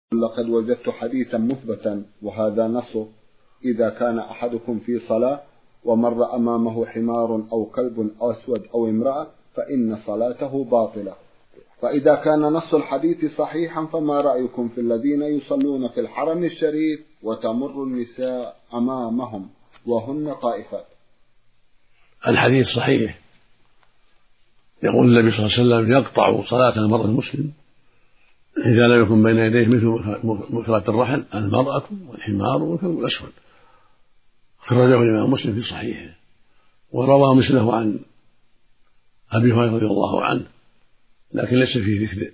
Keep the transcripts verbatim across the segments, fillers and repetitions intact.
لقد وجدت حديثا مثبتا وهذا نصه: إذا كان أحدكم في صلاة ومر أمامه حمار أو كلب أسود أو امرأة فإن صلاته باطلة. فإذا كان نص الحديث صحيحا فما رأيكم في الذين يصلون في الحرم الشريف وتمر النساء أمامهم وهن طائفات؟ الحديث صحيح، يقول النبي صلى الله عليه وسلم: يقطع صلاة المرء المسلم إذا لم يكن بين يديه مثل مكرة الرحل المرأة والحمار والكلب الأسود. خرجه الإمام مسلم في صحيحه، وروى مثله عن أبي هريرة رضي الله عنه، لكن ليس فيه ذكر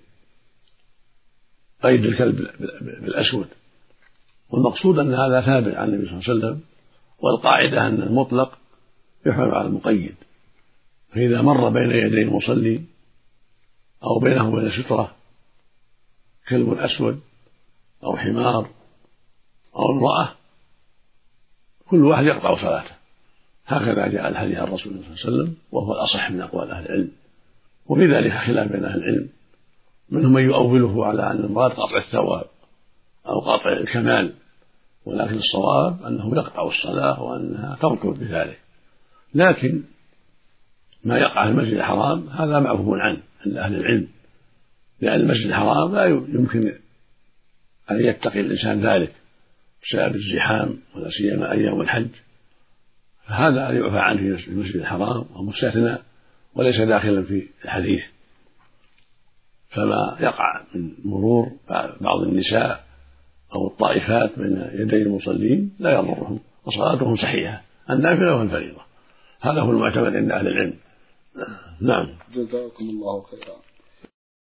قيد الكلب بالأسود. والمقصود أن هذا ثابت عن النبي صلى الله عليه وسلم، والقاعدة أن المطلق يحمل على المقيد، فإذا مر بين يدي المصلي أو بينه وبين سترة كلب أسود أو حمار أو امرأة كل واحد يقطع صلاته. هكذا جاء الحديث عن الرسول صلى الله عليه وسلم، وهو الأصح من أقوال أهل العلم. وفي ذلك خلاف بين أهل العلم، منهم من يؤوله على أن المراد قطع الثواب أو قطع الكمال، ولكن الصواب أنه يقطع الصلاة وأنها تبطل بذلك. لكن ما يقع في المسجد الحرام هذا معفو عنه عند أهل العلم، لأن المسجد الحرام لا يمكن أن يتقي الإنسان ذلك بسبب الزحام، ولا سيما أيام الحج، فهذا يعفى عنه في المسجد الحرام ومستثنى وليس داخلا في الحديث. فما يقع من مرور بعض النساء أو الطائفات بين يدي المصلين لا يضرهم، وصلاتهم صحيحة النافلة والفريضة. هذا هو المعتمد عند أهل العلم. نعم. جزاكم الله خيرا.